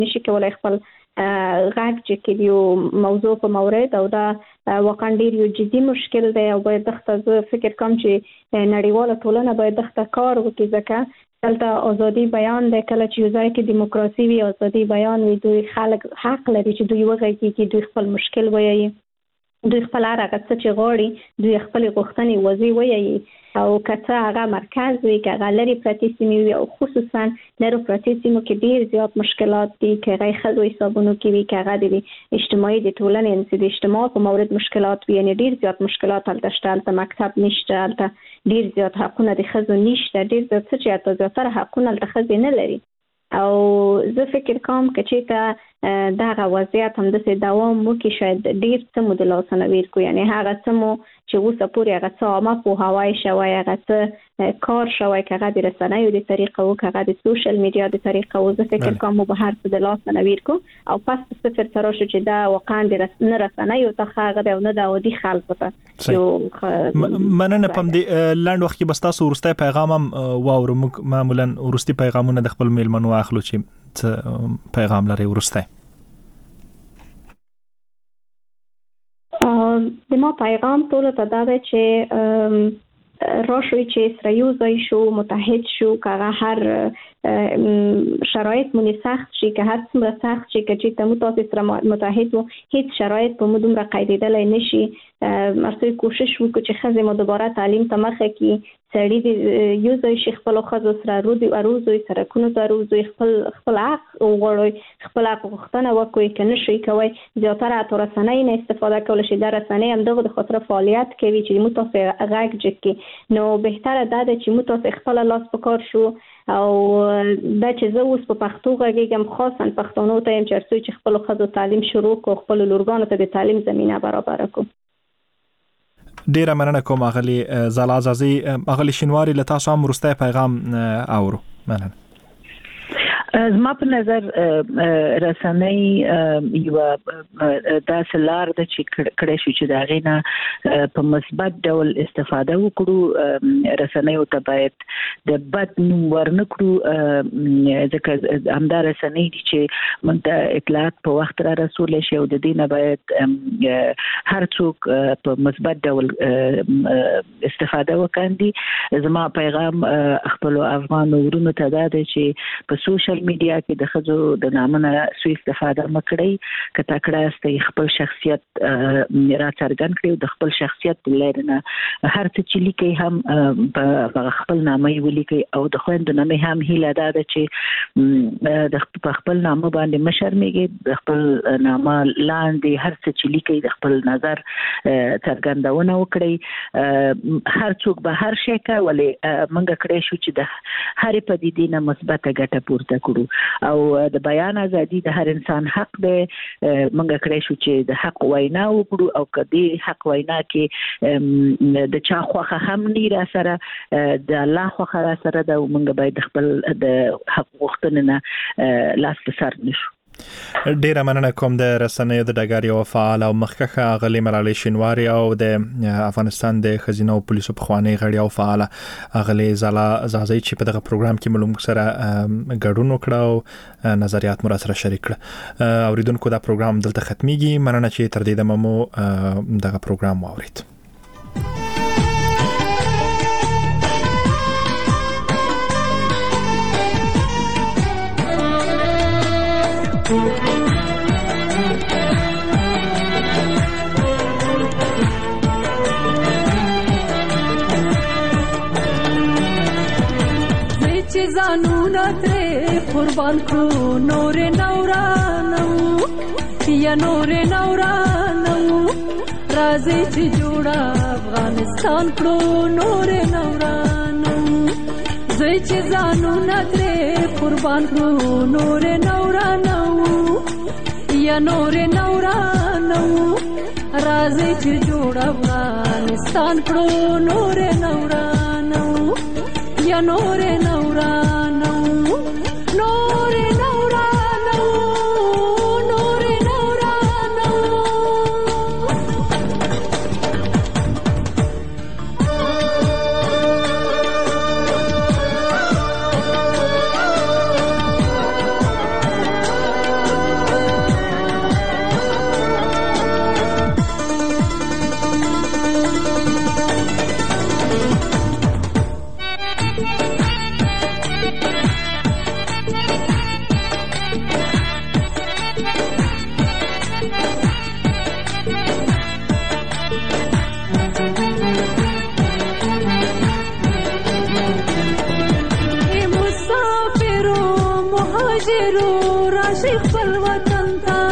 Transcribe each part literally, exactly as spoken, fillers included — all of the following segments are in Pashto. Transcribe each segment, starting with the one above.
نشي کولای خپل غږ چې کې یو موضوع په مورد او دا واقعا ډیر یو جدي مشکل دی او باید دغه زه فکر کوم چې نړیواله ټولنه باید دغه کار وکړي ځکه دلته ازادي بیان دی کله چې یو ځای کې دیموکراسي وي ازادي بیان وي دوی خلک حق لري چې دوی وغږیږي چې دوی خپل مشکل وایي دوی خپل هر هغه څه چې غواړي دوی خپل غوښتنې وضعي وایي او کته هغه مرکز وي که هغه لري پرتې سیمې وي او خصوصا لري پرتې سیمو کې ډیر زیات مشکلات دي که هغه خلکو حسابونو کې وي که هغه د اجتماعي د ټولنې یعنې د اجتماع په مورد مشکلات وي یعنې ډیر زیات مشکلات هلته شته هلته مکتب نشته هلته ډیر زیات حقونه د ښځو نشته ډیر زیات څه چې حتی زیاتره حقونه هلته ښځې نه لري او زه فکر کوم که چېرته دغه وضعیت همداسې دوام وکړي شاید ډیر څه مو د لاسه نه ویر کړو یعنې هغه څه مو چې اوسه پورې هغه څه عامه پوهاوی شوی هغه څه کار شوی که هغه د رسنیو د طریقه و که هغه د سوشل میډیا د طریقه و زه فکر کوم مو به هر څه د لاسه نه ویر کړو او پس په صفر ته راشو چې دا واقعا د نه رسنیو څخه هغه دی او نه د عادي خلکو ته مننه په دې لاند وخت کې بس تاسو ورسته پیغام هم واورو موږ معمولا ورستي پیغامونه د خپل میلمنو اخلو چې پیغام لري ورسته د ما پیغام ټول ته دا دی چې راشوي چې سره یو ځای شو متحد شو که هغه هر شرایط مونږ سخت شي که هر څومره سخت شي که چې تاسو تاسو سره متحد وو هیڅ شرایط په موږ دومره قیدېدلی نشي مرسته کوشش وکړو چې ښځې مو دوباره تعلیم ته مخه کړي سړي د یو ځای شي خپلو ښځو سره رودي اروزوي سرکونو ته اروزوي خپل خپل حق وغواړئ خپل حق غوښتنه وکړئ که نه شئ کوئ زیاتره حتی رسنۍ نه استفاده کولی شي دا رسنۍ همدغو د خاطره فعالیت کوي چې موږ تاسو غږ جګ کړي نو بهتره دا ده چې موږ تاسو خپله لاس په کار شو او دا چې زه اوس په پښتو غږیږم خاصا پښتنو ته یم چې هر څوک چې خپلو ښځو تعلیم شروع کړو خپلو لورګانو ته د تعلیم زمینه برابره کړو ډیره مننه کوم اغلی زالا عزازي اغلی شینواری له تاسو هم ورسته پیغام اورو مننه زما په نظر رسنۍ یو داسې لار ده چې کړی شو چې د هغې نه په مثبت ډول استفاده وکړو رسنیو ته باید د بد نوم ورنه کړو ځکه همدا رسنۍ دي چې موږ ته اطلاعات په وخت را رسولی شي او د دې نه باید هر څوک په مثبت ډول استفاده وکړي زما پیغام خپلو افغانو ورونو ته دا دی چې په سوشل میډیا کې د ښځو د نامه سوء استفاده مه کړئ که تکړه یاستئ خپل شخصیت را څرګند کړئ او د خپل شخصیت د لارې نه هر څه چې لیکئ هم په خپل نامه یې ولیکئ او د خویندو نه مې هم هیله دا ده چې په خپل نامه باندې مه شرمېږئ د خپل نامه لاندې هر څه چې لیکئ د خپل نظر څرګندونه وکړئ هر څوک به هر شی کولی موږ کړی شو چې د هرې پدیدې نه مثبته ګټه پورته کړو او د بیان ازادي د هر انسان حق دی موږ کړی شو چې د حق وینا وکړو او که دې حق وینا کې د چا خوښه هم نه را سره د الله خوښه را سره ده او موږ باید خپل د حق غوښتنې نه لاس په سر نشو ډیره مننه کوم د رسنیو د ډګر یو فعال او مخکښه اغلی ملالۍ شینواری او د افغانستان د خزینه او پولیسو پخوانی غړي او فعال اغلی زالا عزازي چې په دغه پروګرام کې ملوم سره ګډون وکړ او نظریات مو سره شریک کړ اوریدونکو دا پروګرام دلته ختميږي مننه چې تر دې دمو دغه پروګرام واورید زانونا ترې قربان کړو نور نورانو یا نور نورانو راځي چې جوړه افغانستان کړو نور نورانو زوی چې زانونا ترې قربان کړو نور نورانو یا نور نورانو راځي چې جوړه افغانستان کړو نور نورانو یا نور نورانو نور نورانو نور نورانو راشي خپل وطن ته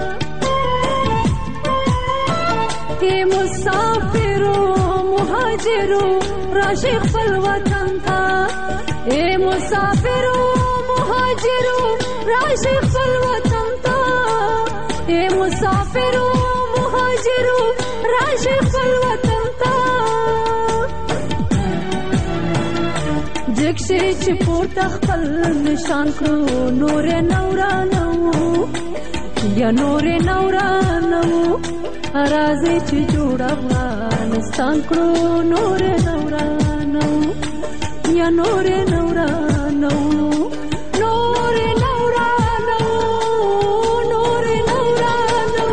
اے مسافرو مهاجرو راشي خپل وطن ته اے مسافرو مهاجرو راشي خپل وطن ته اے مسافرو مهاجرو راشي خپل وطن ته جکشي چې پورته خپل نشان کړو نور نورانو یا نور نورانو راځي چې جوړ افغانستان کړو نور نورانو یا نور نورانو نور نورانو نور نورانو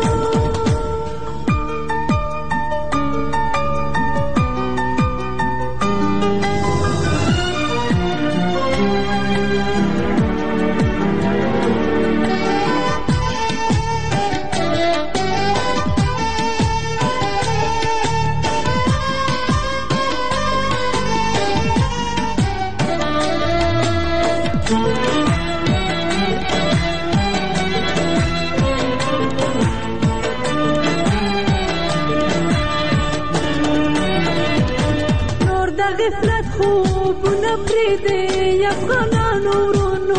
غفلت خوبونه پرېږدي افغانانو ورونو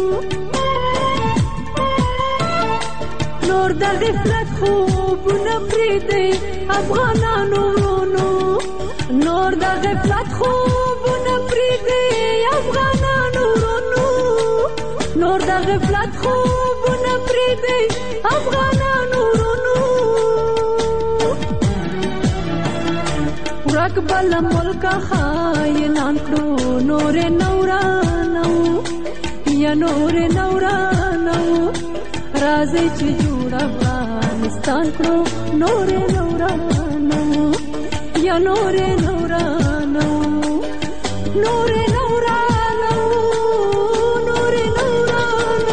نور د غفلت خوبونه پرېږدي افغانانو ورونو نور د غفلت خوبونه پرېږدي افغانانو ورونو نور د غفلت خوبونه پرېږدي افغانانو ورونو ورک بل ملک خاینان کړو نور نورانو یا نور نورانو راځي چې جوړ افغانستان کړو نور نورانو یا نور نورانو نور نورانو نور نورانو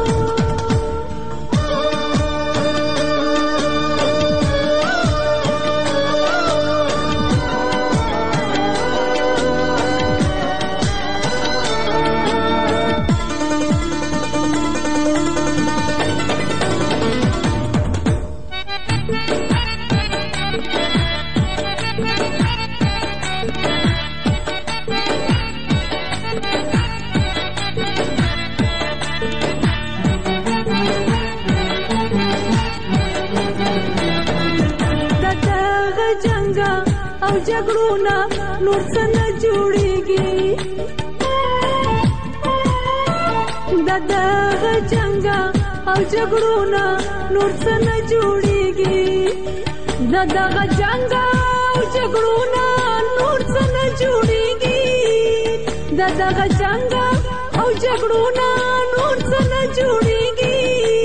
او جګړونه نور څه نه جوړېږي د دغه جنګه او جګړونه نور څه نه جوړېږي د دغه جنګه او جګړونه نور څه نه جوړېږي د دغه جنګه او جګړونه نور څه نه جوړېږي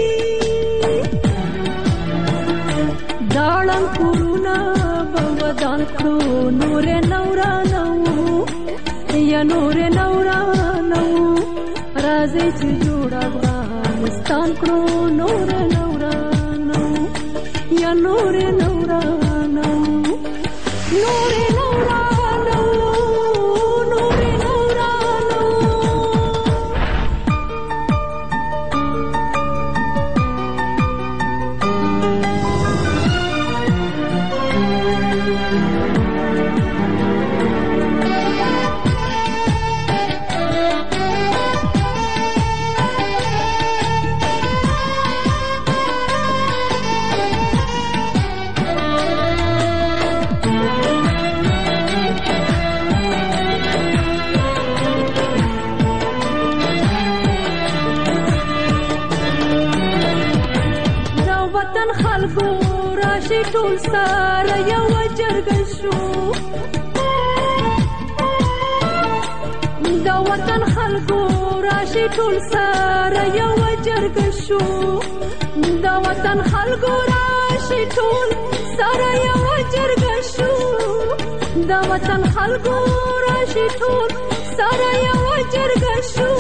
داړم کورونه ودان کړو نور نورانو یا نور نورانو راځي چې جوړ افغانستان کړو نور نورانو یا نور نورانو نور نورانو نور نورانو خلکو راشي ټول سره یو جرګه شو د وطن خلکو راشي ټول سره یو جرګه شو د وطن خلکو راشي ټول سره یو جرګه شو د وطن خلکو راشي ټول سره یو جرګه شو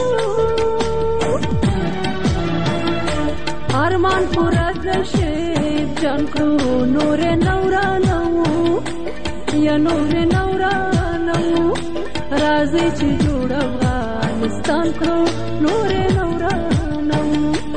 ارمان پورا شیب جان کړو نور نورانو یا نور نورانو راځي چې جوړ افغانستان کړو نور نورانو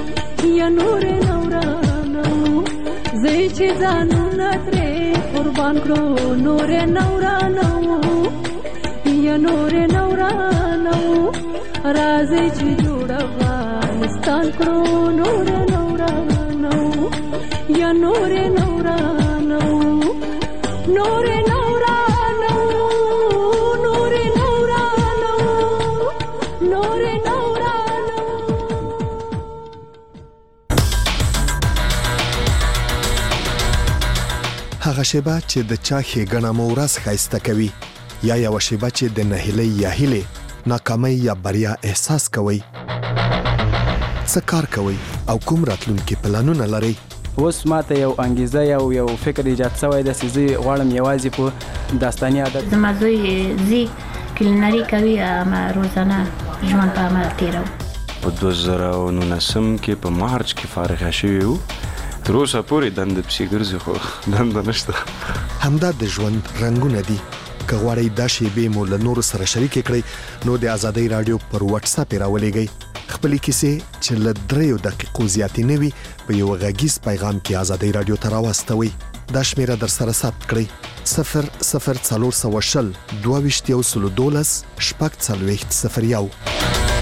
یا نور نورانو زه چې ځانونه ترې قربان کړو نور نورانو یا نور نورانو راځي چې جوړ افغانستان کړو نور نورانو یا نور نورانو نور نورانو نور نورانو نور نورانو. هغه شیبه چې د چا ښېګڼه مو ورځ ښایسته کوي یا یوه شیبه چې د نهیلۍ یا هیلې ناکامۍ یا بریا احساس کوئ. څه کار کوئ او کوم راتلونکي پلانونه لرئ؟ اوس ماته یو انګیزه یو یو فکر ایجاد شوی دی چې زه غواړم یوازې په داستاني ادب. زما زوی زی کلینري کوي اما روزانه ژوند په عمل تیرو. په دوه زره او نولسم کې په مارچ کې فارغ شوی وو. تر اوسه پورې دنده پسې ګرځي خو دنده نشته. همدا د ژوند رنګونه دي. که غواړئ دا شیبې مو له نورو سره شریکې کړئ نو د ازادۍ راډیو پر واتس اپ یې راولېږئ. خپلې کیسې چې له دریو دقیقو زیاتې نه وي په یو غږیز پیغام کې ازادۍ راډیو ته راواستوئ. دا شمیره در سره ثبت کړئ: صفر صفر څلور سوه شل دوه ویشت یو سلو دولس شپږ څلوېښت صفر یو.